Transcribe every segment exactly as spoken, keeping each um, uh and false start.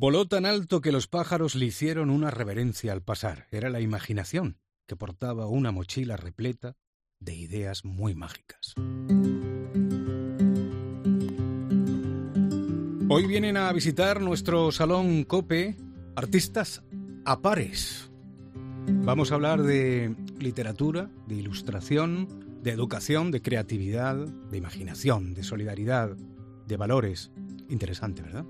Voló tan alto que los pájaros le hicieron una reverencia al pasar. Era la imaginación, que portaba una mochila repleta de ideas muy mágicas. Hoy vienen a visitar nuestro Salón COPE artistas a pares. Vamos a hablar de literatura, de ilustración, de educación, de creatividad, de imaginación, de solidaridad, de valores. Interesante, ¿verdad?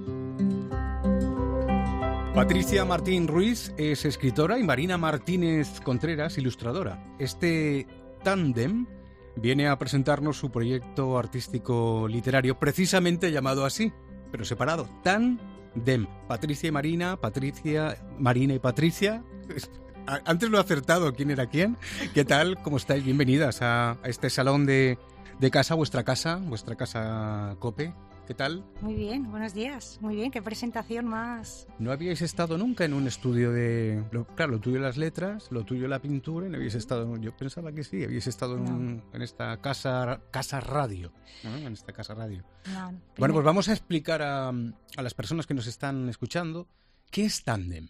Patricia Martín Ruiz es escritora y Marina Martínez Contreras, ilustradora. Este tándem viene a presentarnos su proyecto artístico literario, precisamente llamado así, pero separado, Tándem. Patricia y Marina, Patricia, Marina y Patricia. Antes lo he acertado, ¿quién era quién? ¿Qué tal? ¿Cómo estáis? Bienvenidas a, a este salón de, de casa, vuestra casa, vuestra casa COPE. ¿Qué tal? Muy bien, buenos días. Muy bien, qué presentación más. ¿No habíais estado nunca en un estudio de... Lo, claro, lo tuyo las letras, lo tuyo la pintura, y no habíais estado... Yo pensaba que sí, habíais estado en, No. un, en esta casa, casa radio, ¿no? En esta casa radio. No, no. Bueno, pues vamos a explicar a, a las personas que nos están escuchando qué es Tándem.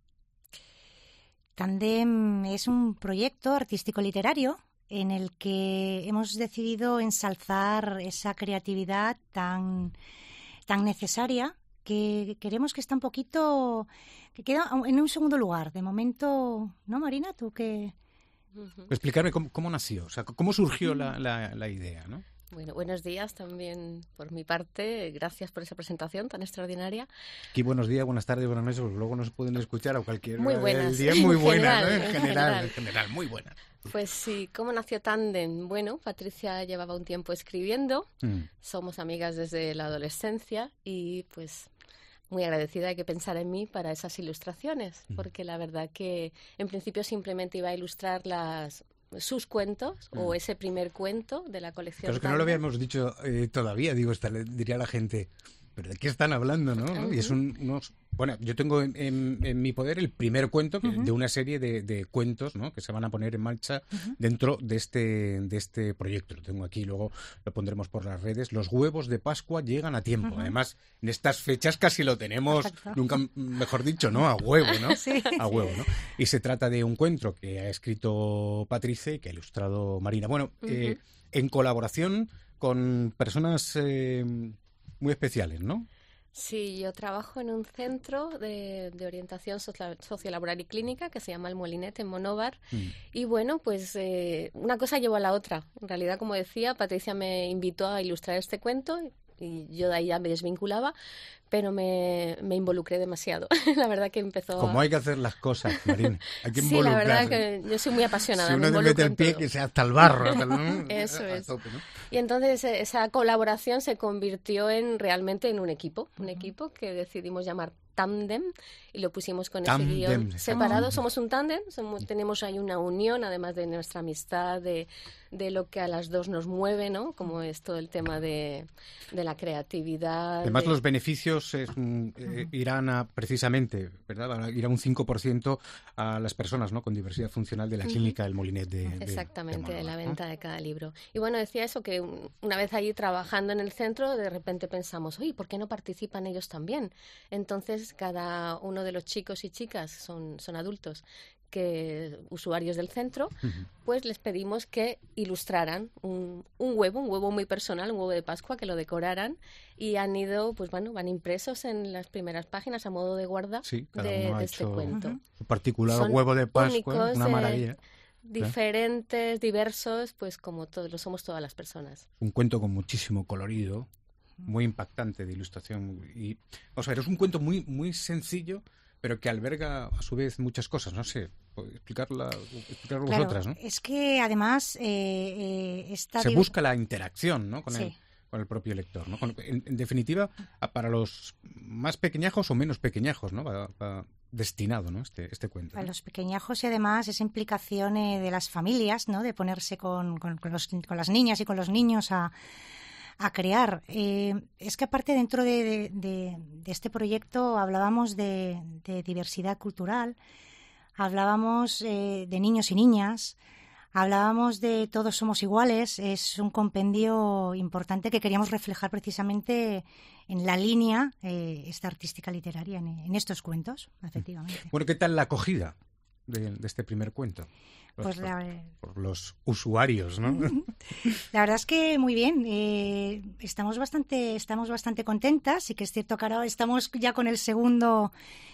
Tándem es un proyecto artístico-literario en el que hemos decidido ensalzar esa creatividad tan, tan necesaria que queremos que está un poquito, que queda en un segundo lugar. De momento, ¿no, Marina? Tú que... Uh-huh. Explicarme cómo, cómo nació, o sea, cómo surgió la, la, la idea, ¿no? Bueno, buenos días también por mi parte. Gracias por esa presentación tan extraordinaria. Aquí buenos días, buenas tardes, buenas noches, luego nos pueden escuchar a cualquier muy buenas, día. Muy buenas, ¿no? En en general, general, en general, muy buenas. Pues sí, ¿cómo nació Tándem? Bueno, Patricia llevaba un tiempo escribiendo, mm. somos amigas desde la adolescencia y pues muy agradecida de que pensara en mí para esas ilustraciones, mm. porque la verdad que en principio simplemente iba a ilustrar las... sus cuentos mm. o ese primer cuento de la colección. Pero es que no lo habíamos dicho eh, todavía, digo, esta, le diría a la gente, ¿pero de qué están hablando, no? Uh-huh. Y es un, unos... Bueno, yo tengo en, en, en mi poder el primer cuento que, uh-huh. de una serie de, de cuentos, ¿no? Que se van a poner en marcha uh-huh. dentro de este, de este proyecto. Lo tengo aquí, luego lo pondremos por las redes. Los huevos de Pascua llegan a tiempo. Uh-huh. Además, en estas fechas casi lo tenemos, exacto. Nunca mejor dicho, ¿no? A huevo, ¿no? Sí, a huevo, ¿no? Y se trata de un cuento que ha escrito Patricia y que ha ilustrado Marina. Bueno, uh-huh. eh, en colaboración con personas eh, muy especiales, ¿no? Sí, yo trabajo en un centro de, de orientación sociolaboral y clínica que se llama El Molinet en Monóvar mm. y bueno, pues eh, una cosa llevó a la otra. En realidad, como decía, Patricia me invitó a ilustrar este cuento y yo de ahí ya me desvinculaba, pero me, me involucré demasiado. La verdad que empezó Como a... hay que hacer las cosas, Marina. Hay que sí, involucrarse. la verdad que yo soy muy apasionada. Si uno me te mete el pie, todo. Que sea hasta el barro. Hasta el... Eso es. Tope, ¿no? Y entonces esa colaboración se convirtió en realmente en un equipo, un uh-huh. equipo que decidimos llamar Tándem y lo pusimos con Tándem, ese guión separado. Tándem. Somos un tándem, somos, tenemos ahí una unión, además de nuestra amistad, de, de lo que a las dos nos mueve, ¿no? Como es todo el tema de, de la creatividad. Además, de... los beneficios es, eh, irán a, precisamente, ¿verdad? Irá un cinco por ciento a las personas, ¿no? Con diversidad funcional de la clínica del Molinet de, de Exactamente, de, de, de la ¿no? venta de cada libro. Y bueno, decía eso, que una vez allí trabajando en el centro, de repente pensamos, oye, ¿por qué no participan ellos también? Entonces, cada uno de los chicos y chicas son, son adultos, que usuarios del centro, uh-huh. pues les pedimos que ilustraran un, un huevo, un huevo muy personal, un huevo de Pascua, que lo decoraran y han ido, pues bueno, van impresos en las primeras páginas a modo de guarda sí, de, de este cuento. Uh-huh. Un particular son huevo de Pascua, únicos, una maravilla. Eh, diferentes, diversos, pues como todos lo somos todas las personas. Un cuento con muchísimo colorido, muy impactante de ilustración y, o sea, es un cuento muy muy sencillo, pero que alberga a su vez muchas cosas, no sé, explicarla, explicarlo claro, vosotras, ¿no? Es que además eh, eh, esta se busca la interacción, ¿no? Con sí. el con el propio lector, ¿no? Con, en, en definitiva, para los más pequeñajos o menos pequeñajos, ¿no? Va, va destinado, ¿no? Este este cuento. Para ¿no? los pequeñajos y además esa implicación eh, de las familias, ¿no? De ponerse con, con, con, los, con las niñas y con los niños a a crear. Eh, es que aparte dentro de, de, de, de este proyecto hablábamos de, de diversidad cultural, hablábamos eh, de niños y niñas, Hablábamos de Todos somos iguales, es un compendio importante que queríamos reflejar precisamente en la línea eh, esta artística literaria, en, en estos cuentos, efectivamente. Bueno, ¿qué tal la acogida de, de este primer cuento? Pues, pues la, por, por los usuarios, ¿no? La verdad es que muy bien. Eh, estamos bastante, estamos bastante contentas. Sí que es cierto que ahora estamos ya con el segundo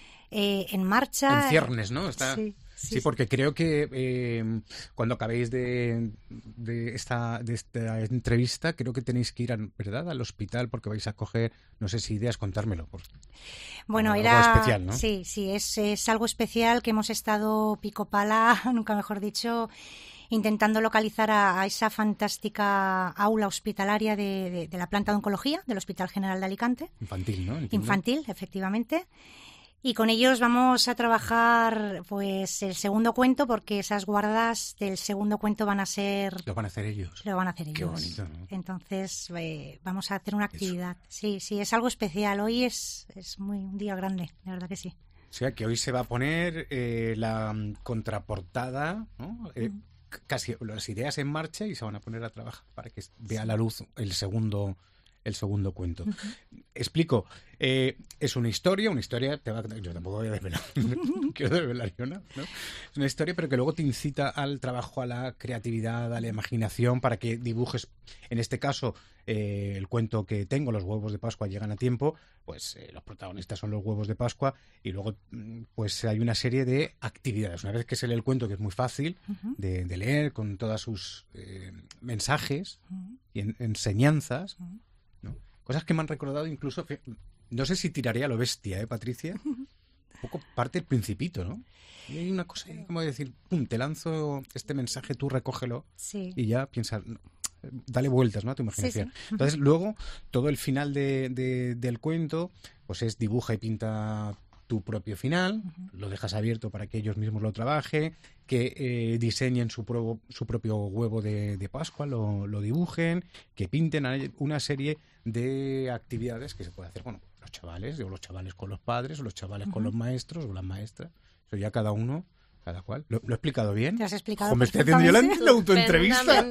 eh, en marcha. En ciernes, ¿no? Está... Sí. Sí, sí, porque creo que eh, cuando acabéis de, de, esta, de esta entrevista, creo que tenéis que ir, a, ¿verdad?, al hospital porque vais a coger, no sé si ideas, contármelo. Por, bueno, algo era... especial, ¿no? Sí, sí, es, es algo especial que hemos estado pico pala, nunca mejor dicho, intentando localizar a, a esa fantástica aula hospitalaria de, de, de la planta de oncología del Hospital General de Alicante. Infantil, ¿no? Entiendo. Infantil, efectivamente. Y con ellos vamos a trabajar pues el segundo cuento, porque esas guardas del segundo cuento van a ser... Lo van a hacer ellos. Lo van a hacer ellos. Qué bonito, ¿no? Entonces eh, vamos a hacer una actividad. Eso. Sí, sí, es algo especial. Hoy es, es muy un día grande, la verdad que sí. O sea, que hoy se va a poner eh, la contraportada, ¿no? Eh, mm. Casi las ideas en marcha y se van a poner a trabajar para que vea sí. la luz el segundo el segundo cuento. Uh-huh. Explico, eh, es una historia, una historia, te va, yo tampoco voy a desvelar, no quiero desvelar yo nada, ¿no? Es una historia, pero que luego te incita al trabajo, a la creatividad, a la imaginación, para que dibujes, en este caso, eh, el cuento que tengo, Los huevos de Pascua llegan a tiempo, pues eh, los protagonistas son los huevos de Pascua, y luego pues hay una serie de actividades. Una vez que se lee el cuento, que es muy fácil uh-huh. de, de leer, con todas sus eh, mensajes uh-huh. y en, enseñanzas, uh-huh. ¿no? Cosas que me han recordado incluso, no sé si tiraría a lo bestia, ¿eh, Patricia? Un poco parte del Principito, ¿no? Y hay una cosa como decir, pum, te lanzo este mensaje, tú recógelo sí. y ya piensas, dale vueltas, ¿no?, a tu imaginación. Sí, sí. Entonces luego todo el final de, de, del cuento pues es dibuja y pinta tu propio final, uh-huh. lo dejas abierto para que ellos mismos lo trabajen, que eh, diseñen su, pro, su propio huevo de, de Pascua, lo, lo dibujen, que pinten una serie de actividades que se puede hacer, bueno, los chavales, o los chavales con los padres, o los chavales uh-huh. con los maestros, o las maestras, eso ya cada uno, cada cual. ¿Lo, lo he explicado bien? Lo has explicado. ¿O me estoy haciendo yo la, la autoentrevista?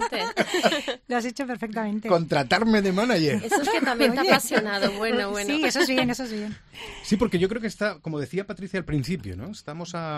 Lo has hecho perfectamente. Contratarme de manager. Eso es que también te ha apasionado. Bueno, bueno. Sí, eso es bien, eso es bien. Sí, porque yo creo que está, como decía Patricia al principio, ¿no? Estamos a,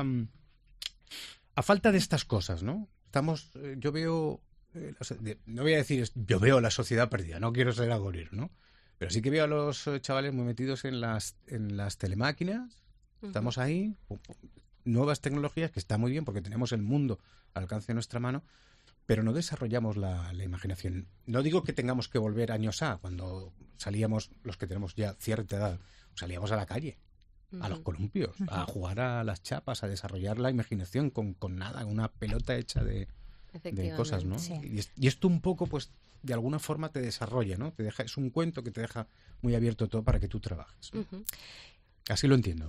a falta de estas cosas, ¿no? Estamos, eh, yo veo, eh, no voy a decir, yo veo la sociedad perdida, no quiero ser agorero, ¿no? Pero sí que veo a los chavales muy metidos en las, en las telemáquinas. Uh-huh. Estamos ahí, nuevas tecnologías, que está muy bien porque tenemos el mundo al alcance de nuestra mano, pero no desarrollamos la, la imaginación. No digo que tengamos que volver años a, cuando salíamos, los que tenemos ya cierta edad, salíamos a la calle, uh-huh. a los columpios, uh-huh. a jugar a las chapas, a desarrollar la imaginación con, con nada, una pelota hecha de, de cosas, ¿no? Sí. Y, y esto un poco, pues, de alguna forma te desarrolla, ¿no? Te deja, es un cuento que te deja muy abierto todo para que tú trabajes, ¿no? Uh-huh. Así lo entiendo.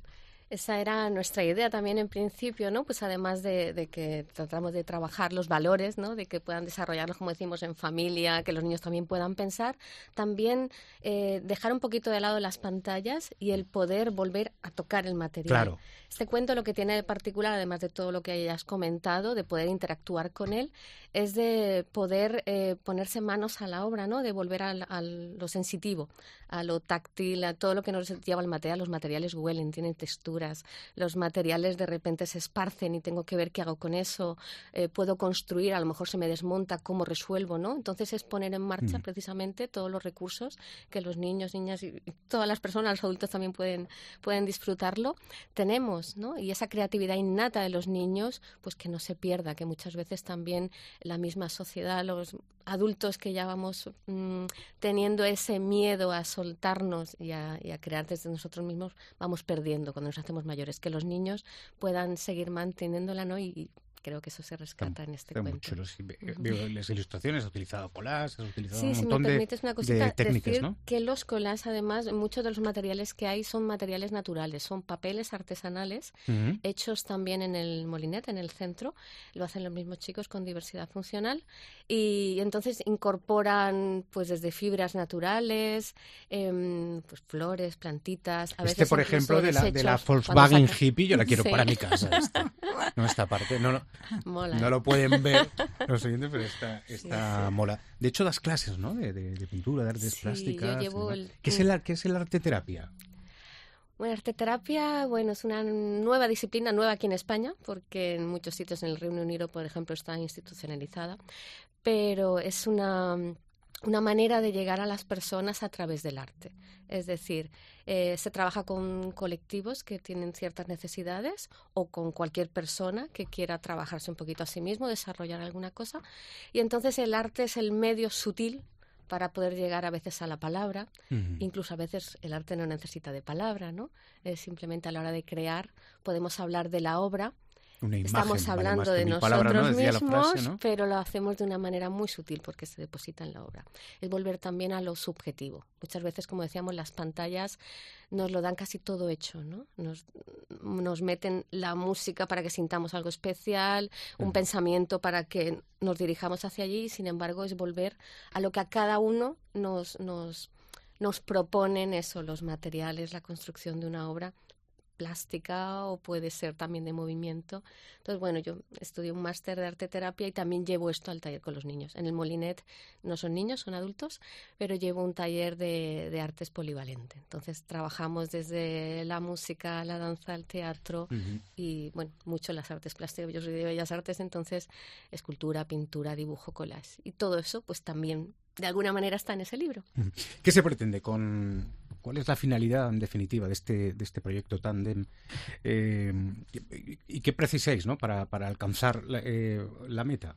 Esa era nuestra idea también en principio, ¿no? Pues además de, de que tratamos de trabajar los valores, ¿no? De que puedan desarrollarlos, como decimos, en familia, que los niños también puedan pensar, también eh, dejar un poquito de lado las pantallas y el poder volver a tocar el material. Claro. Este cuento lo que tiene de particular, además de todo lo que hayas comentado, de poder interactuar con él, es de poder eh, ponerse manos a la obra, ¿no? De volver a, a lo sensitivo, a lo táctil, a todo lo que nos lleva al material. Los materiales huelen, tienen textura. Los materiales de repente se esparcen y tengo que ver qué hago con eso, eh, puedo construir, a lo mejor se me desmonta, cómo resuelvo, ¿no? Entonces es poner en marcha mm. precisamente todos los recursos que los niños, niñas y todas las personas, los adultos también pueden, pueden disfrutarlo. Tenemos, ¿no? Y esa creatividad innata de los niños, pues que no se pierda, que muchas veces también la misma sociedad, los adultos que ya vamos mmm, teniendo ese miedo a soltarnos y a, y a crear desde nosotros mismos, vamos perdiendo cuando nos hacemos mayores, que los niños puedan seguir manteniéndola, ¿no? Y creo que eso se rescata en este cuento. Muy chulo, sí. Veo las ilustraciones, has utilizado collage, has utilizado sí, un si montón me permites de, una cosita, de técnicas, decir ¿no? Que los collages, además, muchos de los materiales que hay son materiales naturales, son papeles artesanales, uh-huh. hechos también en el Molinet, en el centro, lo hacen los mismos chicos con diversidad funcional, y entonces incorporan pues desde fibras naturales, eh, pues flores, plantitas, a este, veces por ejemplo, de la, de la Volkswagen hippie, yo la quiero sí. para mi casa. Esta, no esta parte, no, no. Mola. No lo pueden ver los oyentes, pero está, está sí, sí. mola. De hecho, das clases, ¿no? De, de, de pintura, de artes sí, plásticas. Yo llevo el... ¿Qué es el, qué es el arteterapia? Bueno, arteterapia, bueno, es una nueva disciplina, nueva aquí en España, porque en muchos sitios en el Reino Unido, por ejemplo, está institucionalizada, pero es una, una manera de llegar a las personas a través del arte. Es decir, eh, se trabaja con colectivos que tienen ciertas necesidades o con cualquier persona que quiera trabajarse un poquito a sí mismo, desarrollar alguna cosa, y entonces el arte es el medio sutil para poder llegar a veces a la palabra. Uh-huh. Incluso a veces el arte no necesita de palabra, ¿no? Es simplemente a la hora de crear podemos hablar de la obra. Una imagen, Estamos hablando vale de nosotros palabra, ¿no? mismos, frase, ¿no? Pero lo hacemos de una manera muy sutil porque se deposita en la obra. Es volver también a lo subjetivo. Muchas veces, como decíamos, las pantallas nos lo dan casi todo hecho, ¿no? Nos, nos meten la música para que sintamos algo especial, un uh-huh. pensamiento para que nos dirijamos hacia allí, y sin embargo es volver a lo que a cada uno nos, nos, nos proponen eso, los materiales, la construcción de una obra plástica o puede ser también de movimiento. Entonces, bueno, yo estudié un máster de arteterapia y también llevo esto al taller con los niños. En el Molinet no son niños, son adultos, pero llevo un taller de, de artes polivalente. Entonces, trabajamos desde la música, la danza, el teatro uh-huh. y, bueno, mucho las artes plásticas. Yo soy de Bellas Artes, entonces, escultura, pintura, dibujo, collage. Y todo eso, pues también, de alguna manera, está en ese libro. ¿Qué se pretende con...? ¿Cuál es la finalidad, en definitiva, de este, de este proyecto Tándem? Eh, ¿Y qué precisáis, ¿no? para, para alcanzar la, eh, la meta?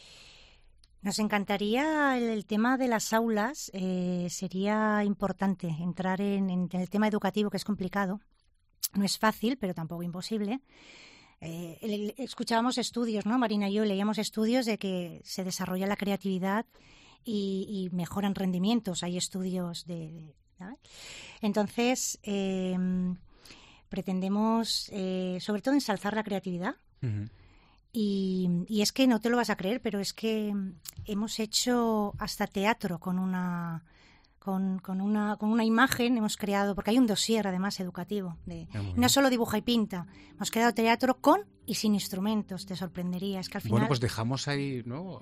Nos encantaría el, el tema de las aulas. Eh, sería importante entrar en, en el tema educativo, que es complicado. No es fácil, pero tampoco imposible. Eh, el, el, escuchábamos estudios, ¿no? Marina y yo leíamos estudios de que se desarrolla la creatividad y, y mejoran rendimientos. Hay estudios de... de Entonces, eh, pretendemos, eh, sobre todo, ensalzar la creatividad. Uh-huh. Y, y es que no te lo vas a creer, pero es que hemos hecho hasta teatro con una, con, con una, con una imagen. Hemos creado, porque hay un dossier, además, educativo. De, no solo dibuja y pinta. Hemos creado teatro con y sin instrumentos. Te sorprendería. Es que al final... Bueno, pues dejamos ahí, ¿no?,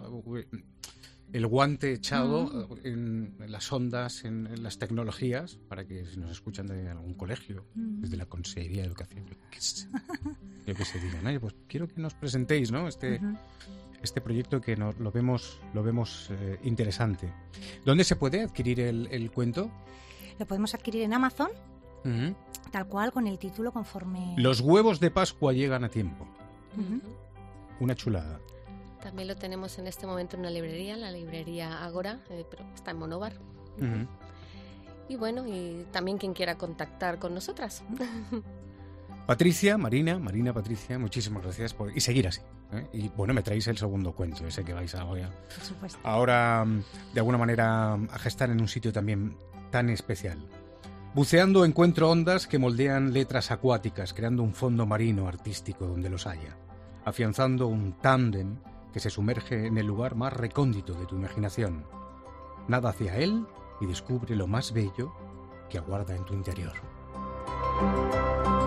el guante echado uh-huh. en, en las ondas, en, en las tecnologías, para que si nos escuchan de algún colegio, uh-huh. desde la Consejería de Educación, yo que se, yo que se digan, oye, pues quiero que nos presentéis, ¿no?, este, uh-huh. este proyecto que nos, lo vemos, lo vemos eh, interesante. ¿Dónde se puede adquirir el, el cuento? Lo podemos adquirir en Amazon, uh-huh. tal cual, con el título conforme... Los huevos de Pascua llegan a tiempo. Uh-huh. Una chulada. También lo tenemos en este momento en una librería, la librería Ágora, eh, pero está en Monóvar. Uh-huh. Y bueno, y también quien quiera contactar con nosotras. Patricia, Marina, Marina, Patricia, muchísimas gracias por... Y seguir así, ¿eh? Y bueno, me traéis el segundo cuento, ese que vais a ahora, por supuesto. ahora de alguna manera a gestar en un sitio también tan especial. Buceando encuentro ondas que moldean letras acuáticas, creando un fondo marino artístico donde los haya, afianzando un tándem que se sumerge en el lugar más recóndito de tu imaginación. Nada hacia él y descubre lo más bello que aguarda en tu interior.